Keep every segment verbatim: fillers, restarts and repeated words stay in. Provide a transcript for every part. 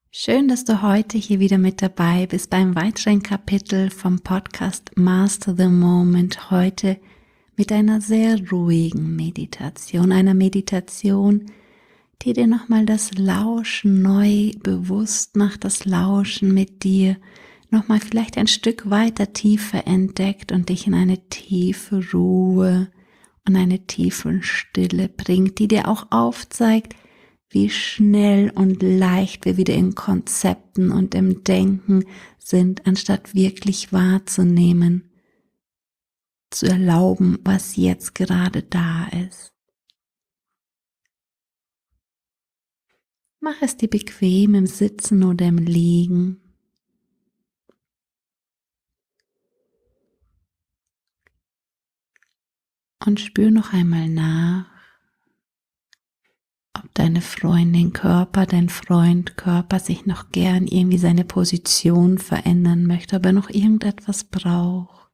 Schön, dass du heute hier wieder mit dabei bist beim weiteren Kapitel vom Podcast Master the Moment. Heute mit einer sehr ruhigen Meditation, einer Meditation, die dir nochmal das Lauschen neu bewusst macht, das Lauschen mit dir nochmal vielleicht ein Stück weiter tiefer entdeckt und dich in eine tiefe Ruhe und eine tiefe Stille bringt, die dir auch aufzeigt, wie schnell und leicht wir wieder in Konzepten und im Denken sind, anstatt wirklich wahrzunehmen, zu erlauben, was jetzt gerade da ist. Mach es dir bequem im Sitzen oder im Liegen. Und spür noch einmal nach, ob deine Freundin Körper, dein Freund Körper sich noch gern irgendwie seine Position verändern möchte, ob er noch irgendetwas braucht.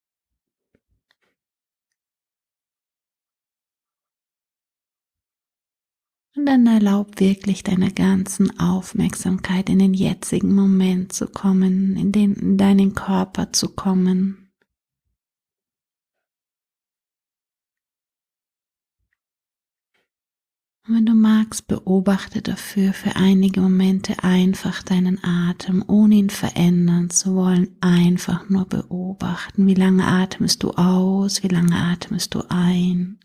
Und dann erlaub wirklich deiner ganzen Aufmerksamkeit in den jetzigen Moment zu kommen, in, den, in deinen Körper zu kommen. Und wenn du magst, beobachte dafür für einige Momente einfach deinen Atem, ohne ihn verändern zu wollen, einfach nur beobachten. Wie lange atmest du aus, wie lange atmest du ein?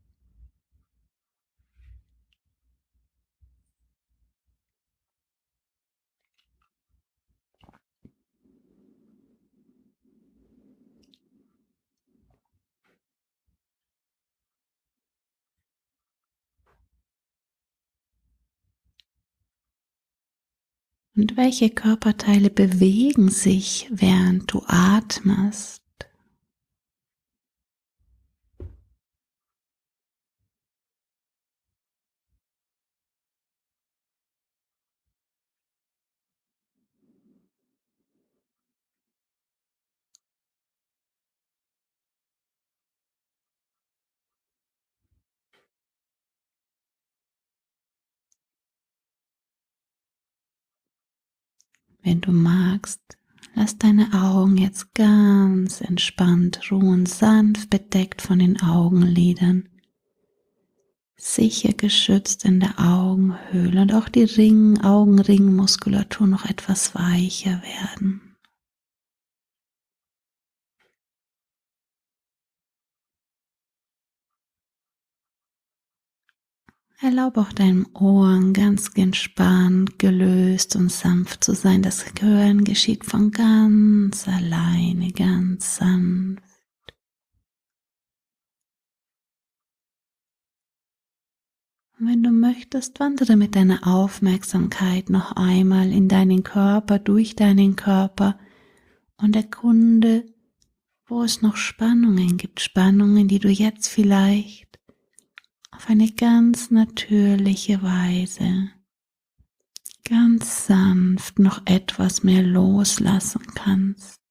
Und welche Körperteile bewegen sich, während du atmest? Wenn du magst, lass deine Augen jetzt ganz entspannt ruhen, sanft bedeckt von den Augenlidern, sicher geschützt in der Augenhöhle und auch die Ring, Augenringmuskulatur noch etwas weicher werden. Erlaube auch deinen Ohren ganz entspannt, gelöst und sanft zu sein. Das Hören geschieht von ganz alleine, ganz sanft. Und wenn du möchtest, wandere mit deiner Aufmerksamkeit noch einmal in deinen Körper, durch deinen Körper und erkunde, wo es noch Spannungen gibt. Spannungen, die du jetzt vielleicht auf eine ganz natürliche Weise, ganz sanft noch etwas mehr loslassen kannst.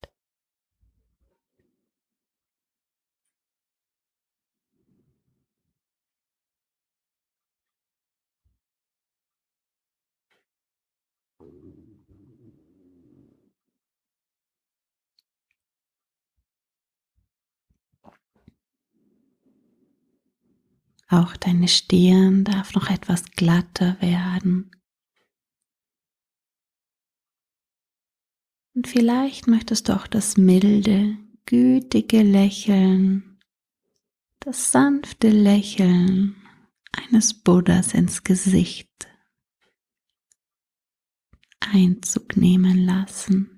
Auch deine Stirn darf noch etwas glatter werden. Und vielleicht möchtest du auch das milde, gütige Lächeln, das sanfte Lächeln eines Buddhas ins Gesicht Einzug nehmen lassen.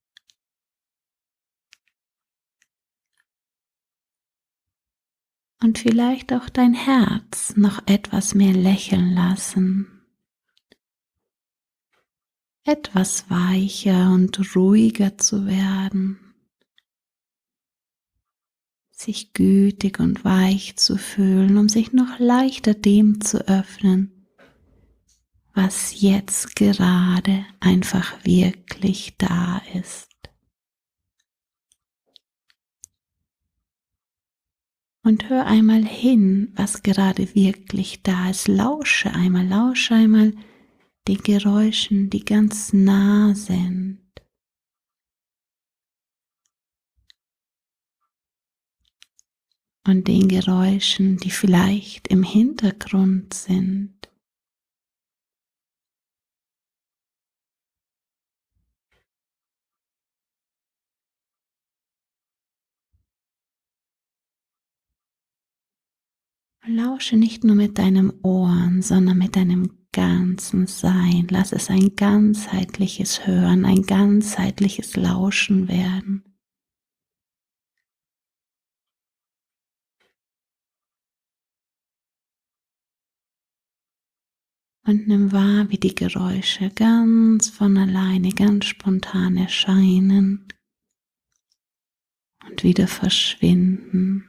Und vielleicht auch dein Herz noch etwas mehr lächeln lassen. Etwas weicher und ruhiger zu werden. Sich gütig und weich zu fühlen, um sich noch leichter dem zu öffnen, was jetzt gerade einfach wirklich da ist. Und hör einmal hin, was gerade wirklich da ist. Lausche einmal, lausche einmal den Geräuschen, die ganz nah sind. Und den Geräuschen, die vielleicht im Hintergrund sind. Lausche nicht nur mit deinem Ohren, sondern mit deinem ganzen Sein. Lass es ein ganzheitliches Hören, ein ganzheitliches Lauschen werden. Und nimm wahr, wie die Geräusche ganz von alleine, ganz spontan erscheinen und wieder verschwinden.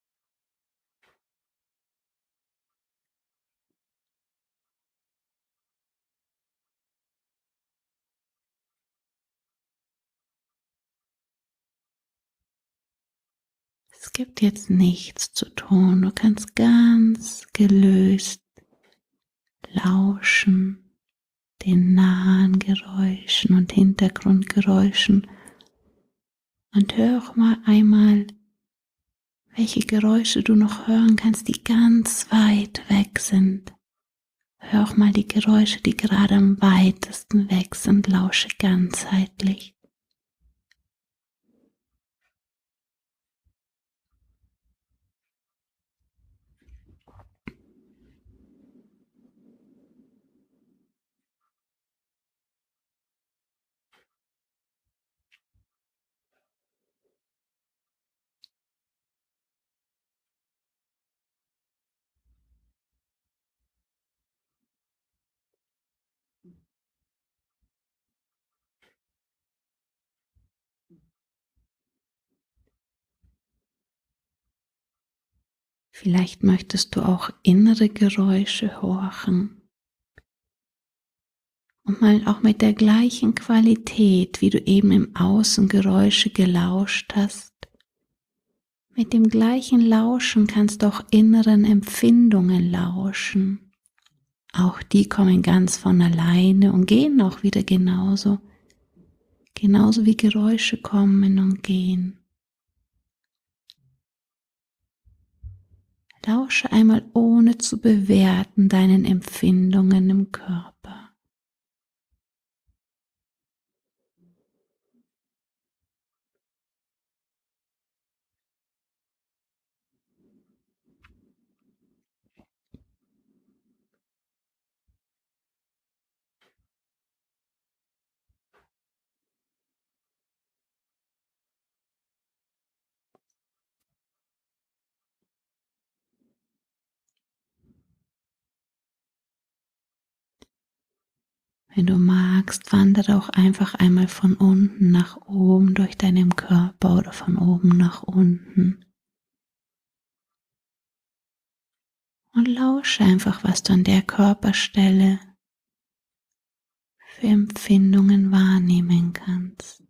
Es gibt jetzt nichts zu tun. Du kannst ganz gelöst lauschen, den nahen Geräuschen und Hintergrundgeräuschen. Und hör auch mal einmal, welche Geräusche du noch hören kannst, die ganz weit weg sind. Hör auch mal die Geräusche, die gerade am weitesten weg sind. Lausche ganzheitlich. Vielleicht möchtest du auch innere Geräusche horchen und mal auch mit der gleichen Qualität, wie du eben im Außen Geräusche gelauscht hast. Mit dem gleichen Lauschen kannst du auch inneren Empfindungen lauschen. Auch die kommen ganz von alleine und gehen auch wieder genauso. Genauso wie Geräusche kommen und gehen. Lausche einmal ohne zu bewerten deinen Empfindungen im Körper. Wenn du magst, wandere auch einfach einmal von unten nach oben durch deinen Körper oder von oben nach unten. Und lausche einfach, was du an der Körperstelle für Empfindungen wahrnehmen kannst.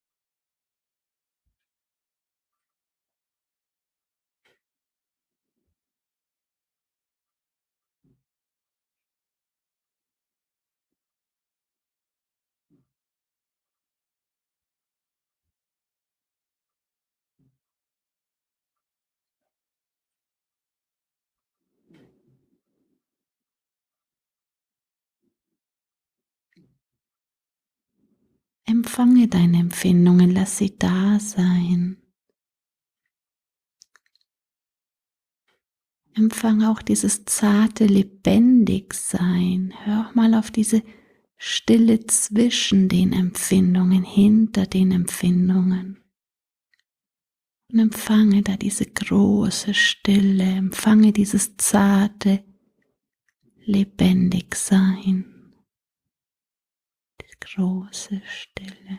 Empfange deine Empfindungen, lass sie da sein. Empfange auch dieses zarte Lebendigsein. Hör auch mal auf diese Stille zwischen den Empfindungen, hinter den Empfindungen. Und empfange da diese große Stille, empfange dieses zarte Lebendigsein, die große Stille.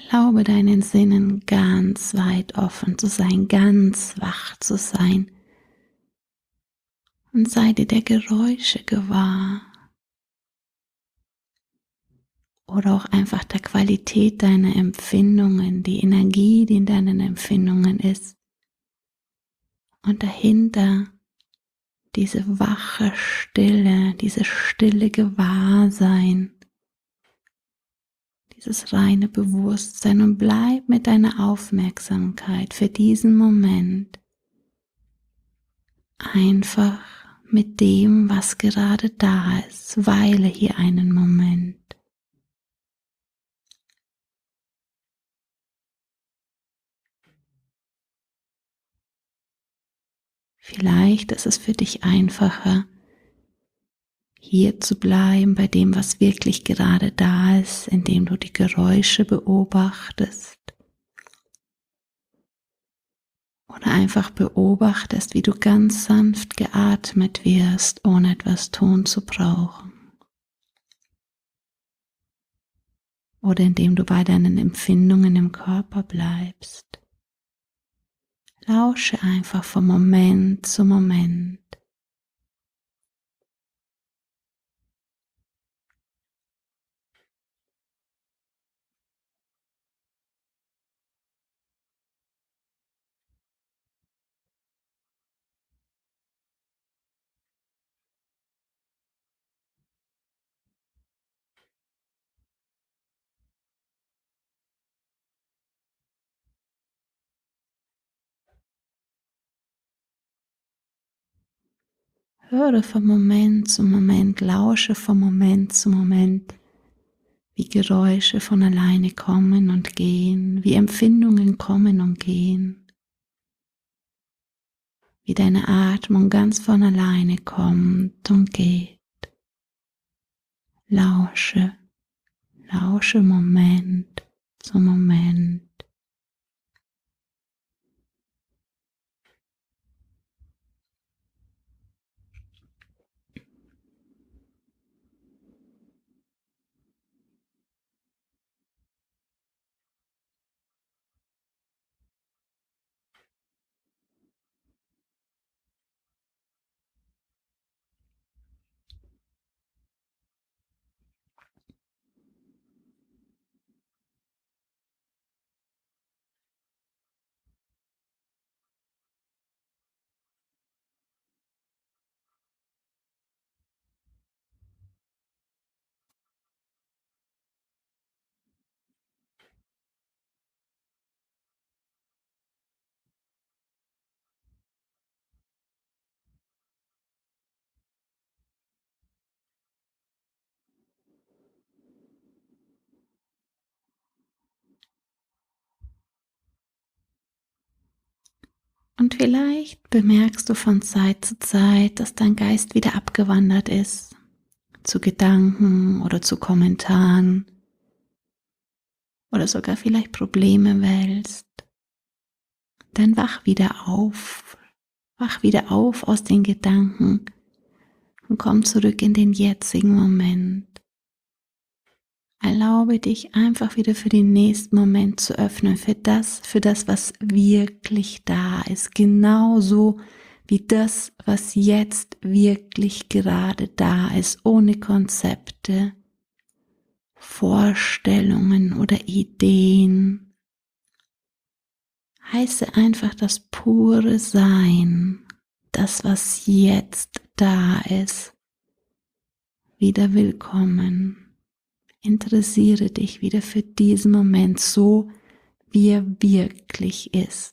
Erlaube deinen Sinnen ganz weit offen zu sein, ganz wach zu sein und sei dir der Geräusche gewahr oder auch einfach der Qualität deiner Empfindungen, die Energie, die in deinen Empfindungen ist und dahinter diese wache Stille, dieses stille Gewahrsein, dieses reine Bewusstsein und bleib mit deiner Aufmerksamkeit für diesen Moment einfach mit dem, was gerade da ist. Weile hier einen Moment. Vielleicht ist es für dich einfacher, hier zu bleiben bei dem, was wirklich gerade da ist, indem du die Geräusche beobachtest. Oder einfach beobachtest, wie du ganz sanft geatmet wirst, ohne etwas tun zu brauchen. Oder indem du bei deinen Empfindungen im Körper bleibst. Lausche einfach von Moment zu Moment. Höre von Moment zu Moment, lausche von Moment zu Moment, wie Geräusche von alleine kommen und gehen, wie Empfindungen kommen und gehen, wie deine Atmung ganz von alleine kommt und geht. Lausche, lausche Moment zu Moment. Und vielleicht bemerkst du von Zeit zu Zeit, dass dein Geist wieder abgewandert ist, zu Gedanken oder zu Kommentaren oder sogar vielleicht Probleme wälzt. Dann wach wieder auf, wach wieder auf aus den Gedanken und komm zurück in den jetzigen Moment. Erlaube dich einfach wieder für den nächsten Moment zu öffnen, für das, für das, was wirklich da ist, genauso wie das, was jetzt wirklich gerade da ist, ohne Konzepte, Vorstellungen oder Ideen. Heiße einfach das pure Sein, das, was jetzt da ist, wieder willkommen. Interessiere dich wieder für diesen Moment so, wie er wirklich ist.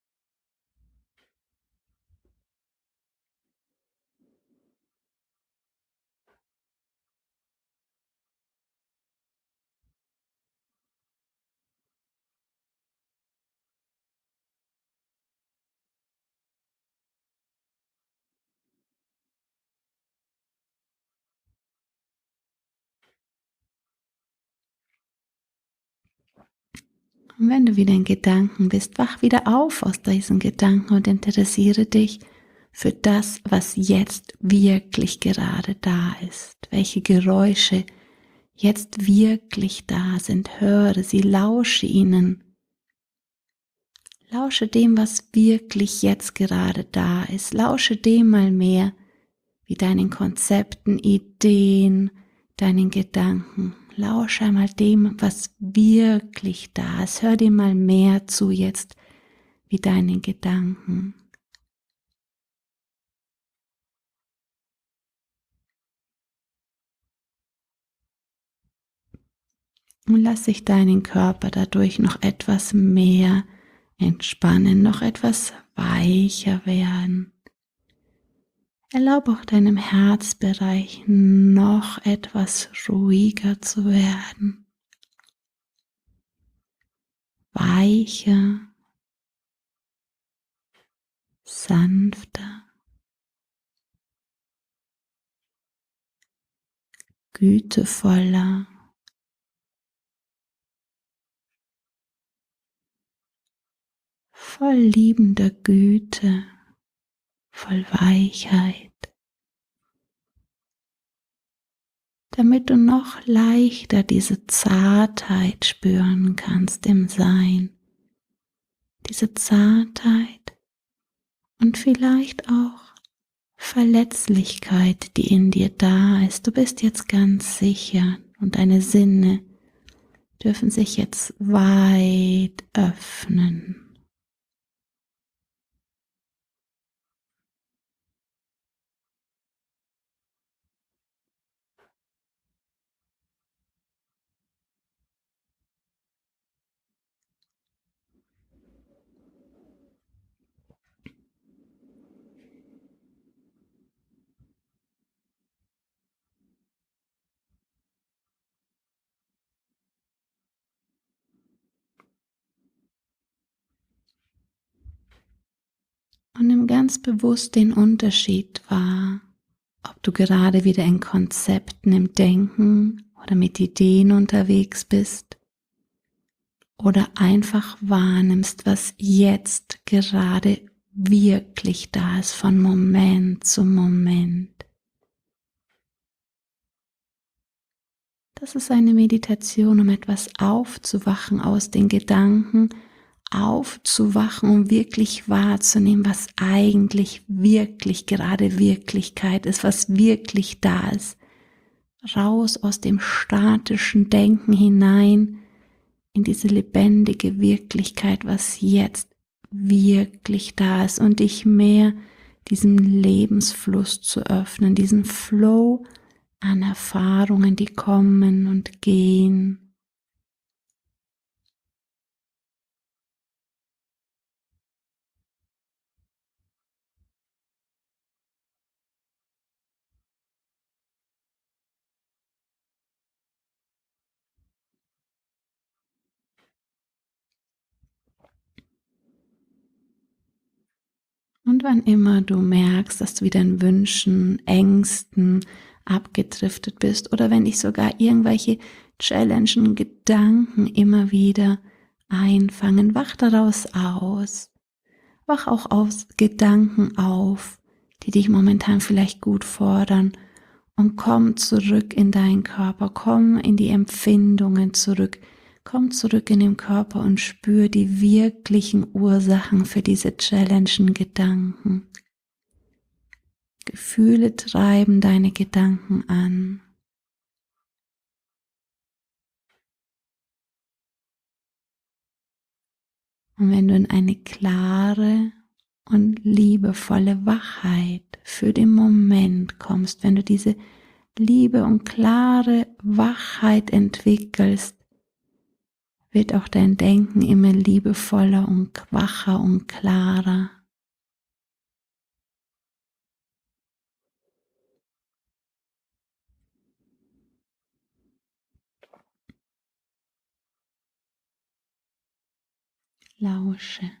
Und wenn du wieder in Gedanken bist, wach wieder auf aus diesen Gedanken und interessiere dich für das, was jetzt wirklich gerade da ist. Welche Geräusche jetzt wirklich da sind. Höre sie, lausche ihnen. Lausche dem, was wirklich jetzt gerade da ist. Lausche dem mal mehr, wie deinen Konzepten, Ideen, deinen Gedanken. Lausche einmal dem, was wirklich da ist. Hör dir mal mehr zu jetzt, wie deinen Gedanken. Und lass sich deinen Körper dadurch noch etwas mehr entspannen, noch etwas weicher werden. Erlaube auch deinem Herzbereich noch etwas ruhiger zu werden. Weicher, sanfter, gütevoller. Voll liebender Güte, voll Weichheit, damit du noch leichter diese Zartheit spüren kannst im Sein, diese Zartheit und vielleicht auch Verletzlichkeit, die in dir da ist. Du bist jetzt ganz sicher und deine Sinne dürfen sich jetzt weit öffnen. Und nimm ganz bewusst den Unterschied wahr, ob du gerade wieder in Konzepten im Denken oder mit Ideen unterwegs bist oder einfach wahrnimmst, was jetzt gerade wirklich da ist von Moment zu Moment. Das ist eine Meditation, um etwas aufzuwachen aus den Gedanken, aufzuwachen, um wirklich wahrzunehmen, was eigentlich wirklich gerade Wirklichkeit ist, was wirklich da ist. Raus aus dem statischen Denken hinein in diese lebendige Wirklichkeit, was jetzt wirklich da ist und dich mehr diesem Lebensfluss zu öffnen, diesen Flow an Erfahrungen, die kommen und gehen. Und wann immer du merkst, dass du wieder in Wünschen, Ängsten abgedriftet bist oder wenn dich sogar irgendwelche challenging Gedanken immer wieder einfangen, wach daraus aus. Wach auch aus Gedanken auf, die dich momentan vielleicht gut fordern und komm zurück in deinen Körper, komm in die Empfindungen zurück, komm zurück in den Körper und spür die wirklichen Ursachen für diese challenging Gedanken. Gefühle treiben deine Gedanken an. Und wenn du in eine klare und liebevolle Wachheit für den Moment kommst, wenn du diese Liebe und klare Wachheit entwickelst, wird auch dein Denken immer liebevoller und wacher und klarer. Lausche.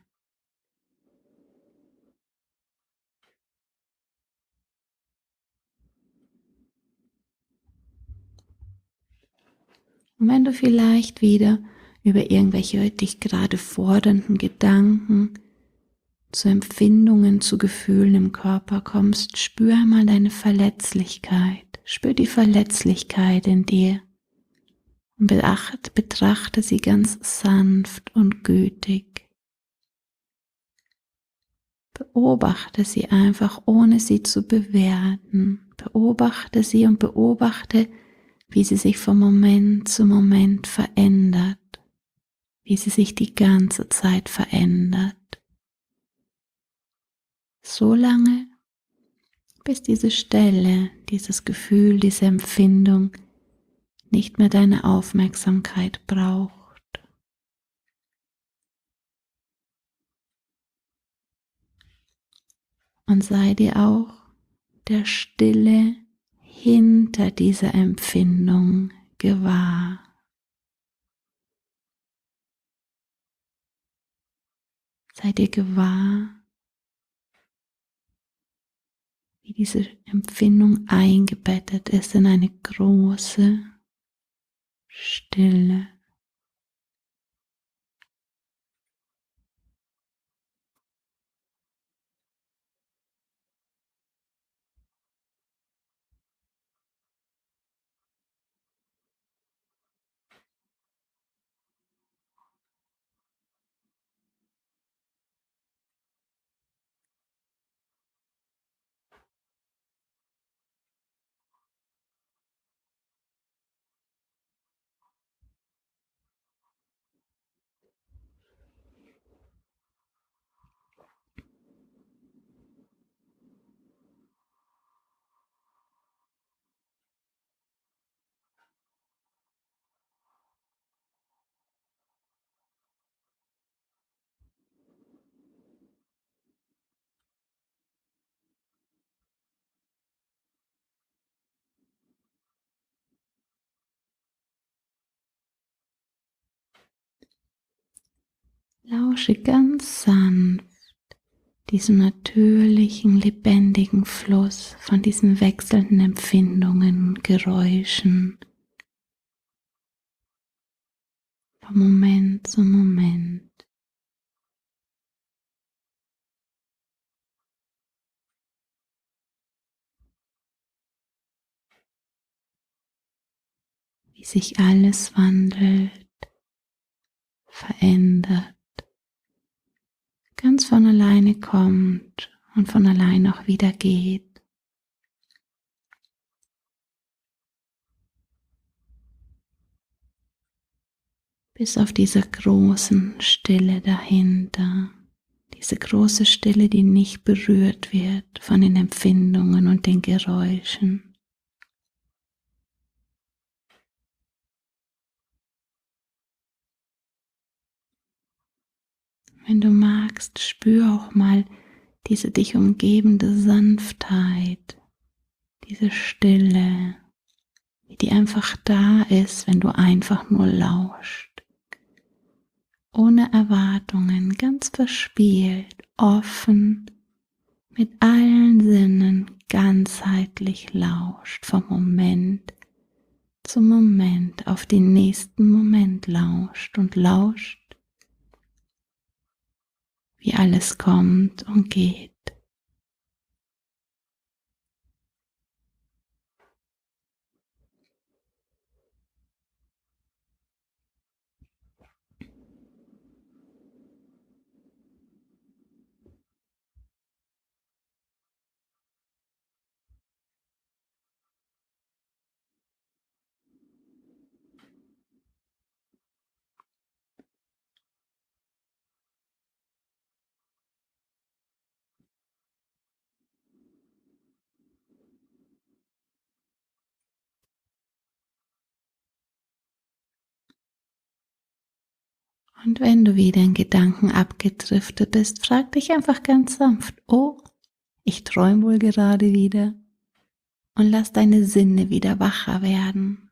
Und wenn du vielleicht wieder über irgendwelche dich gerade fordernden Gedanken zu Empfindungen, zu Gefühlen im Körper kommst, spür einmal deine Verletzlichkeit. Spür die Verletzlichkeit in dir. Und beacht, betrachte sie ganz sanft und gütig. Beobachte sie einfach, ohne sie zu bewerten. Beobachte sie und beobachte, wie sie sich von Moment zu Moment verändert, wie sie sich die ganze Zeit verändert. So lange, bis diese Stelle, dieses Gefühl, diese Empfindung nicht mehr deine Aufmerksamkeit braucht. Und sei dir auch der Stille hinter dieser Empfindung gewahr. Sei dir gewahr, wie diese Empfindung eingebettet ist in eine große Stille. Lausche ganz sanft diesem natürlichen, lebendigen Fluss von diesen wechselnden Empfindungen und Geräuschen von Moment zu Moment. Wie sich alles wandelt, verändert, ganz von alleine kommt und von alleine auch wieder geht. Bis auf diese großen Stille dahinter, diese große Stille, die nicht berührt wird von den Empfindungen und den Geräuschen. Wenn du magst, spür auch mal diese dich umgebende Sanftheit, diese Stille, wie die einfach da ist, wenn du einfach nur lauscht. Ohne Erwartungen, ganz verspielt, offen, mit allen Sinnen ganzheitlich lauscht, vom Moment zum Moment auf den nächsten Moment lauscht und lauscht, wie alles kommt und geht. Und wenn du wieder in Gedanken abgedriftet bist, frag dich einfach ganz sanft, oh, ich träume wohl gerade wieder, und lass deine Sinne wieder wacher werden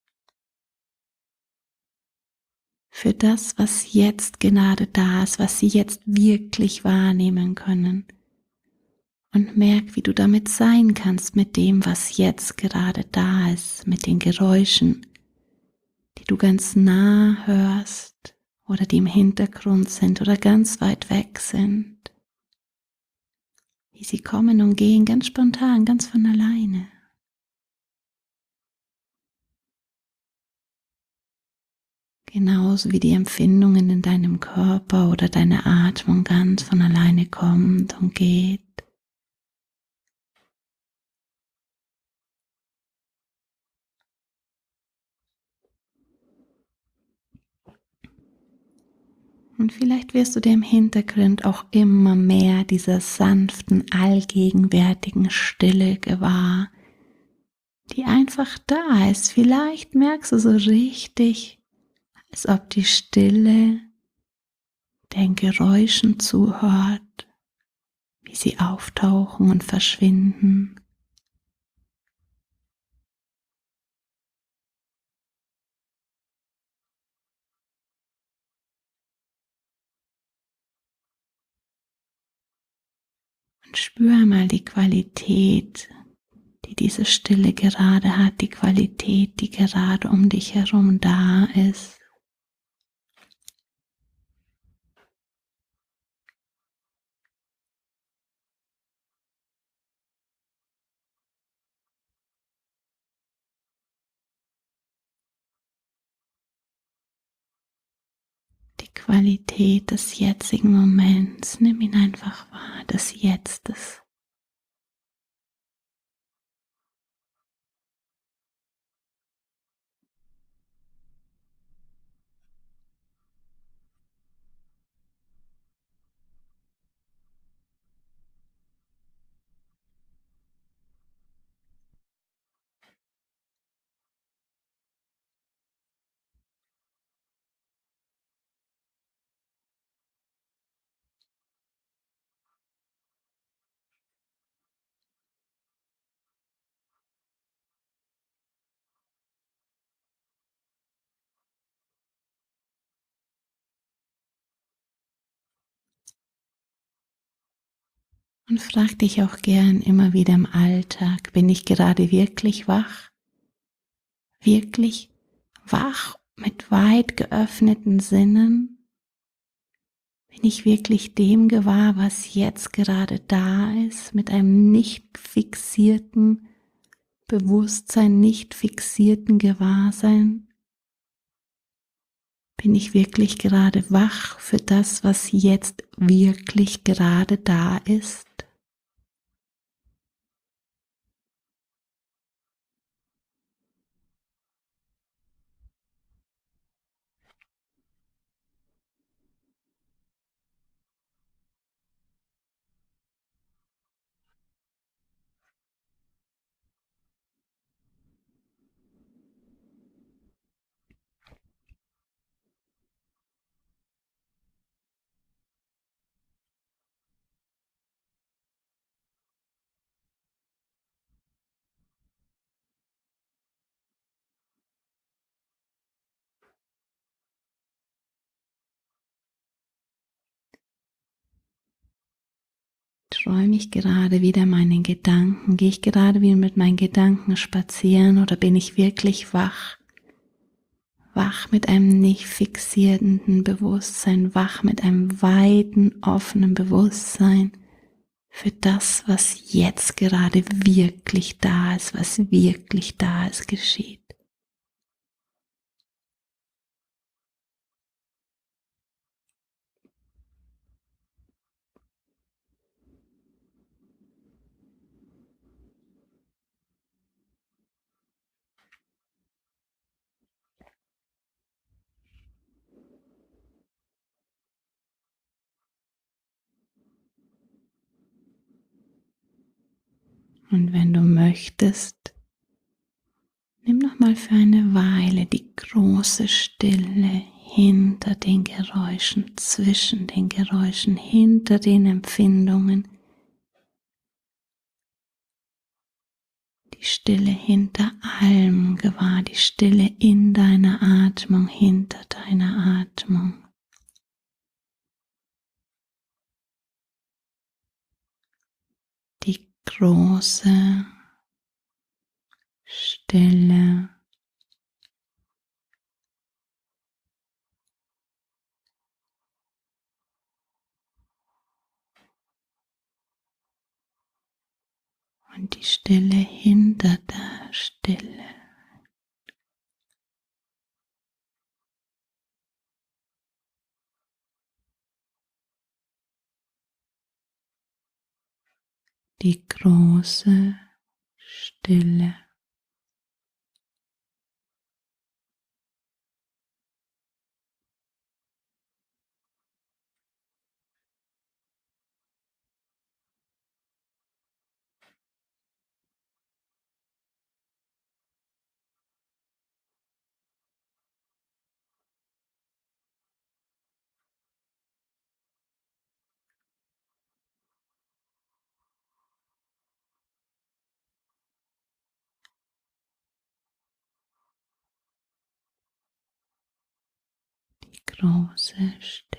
für das, was jetzt gerade da ist, was sie jetzt wirklich wahrnehmen können. Und merk, wie du damit sein kannst, mit dem, was jetzt gerade da ist, mit den Geräuschen, die du ganz nah hörst oder die im Hintergrund sind oder ganz weit weg sind. Wie sie kommen und gehen, ganz spontan, ganz von alleine. Genauso wie die Empfindungen in deinem Körper oder deine Atmung ganz von alleine kommt und geht. Und vielleicht wirst du dir im Hintergrund auch immer mehr dieser sanften, allgegenwärtigen Stille gewahr, die einfach da ist. Vielleicht merkst du so richtig, als ob die Stille den Geräuschen zuhört, wie sie auftauchen und verschwinden. Und spür einmal die Qualität, die diese Stille gerade hat, die Qualität, die gerade um dich herum da ist. Die Qualität des jetzigen Moments, nimm ihn einfach wahr, des Jetztes. Und frag dich auch gern immer wieder im Alltag, bin ich gerade wirklich wach? Wirklich wach mit weit geöffneten Sinnen? Bin ich wirklich dem gewahr, was jetzt gerade da ist, mit einem nicht fixierten Bewusstsein, nicht fixierten Gewahrsein? Bin ich wirklich gerade wach für das, was jetzt wirklich gerade da ist? Träume ich gerade wieder meinen Gedanken? Gehe ich gerade wieder mit meinen Gedanken spazieren oder bin ich wirklich wach? Wach mit einem nicht fixierenden Bewusstsein, wach mit einem weiten, offenen Bewusstsein für das, was jetzt gerade wirklich da ist, was wirklich da ist, geschieht. Und wenn du möchtest, nimm noch mal für eine Weile die große Stille hinter den Geräuschen, zwischen den Geräuschen, hinter den Empfindungen, die Stille hinter allem gewahr, die Stille in deiner Atmung, hinter deiner Atmung. Die große Stille. Und die Stille hinter der Stille. die große Stille. Die große Stille.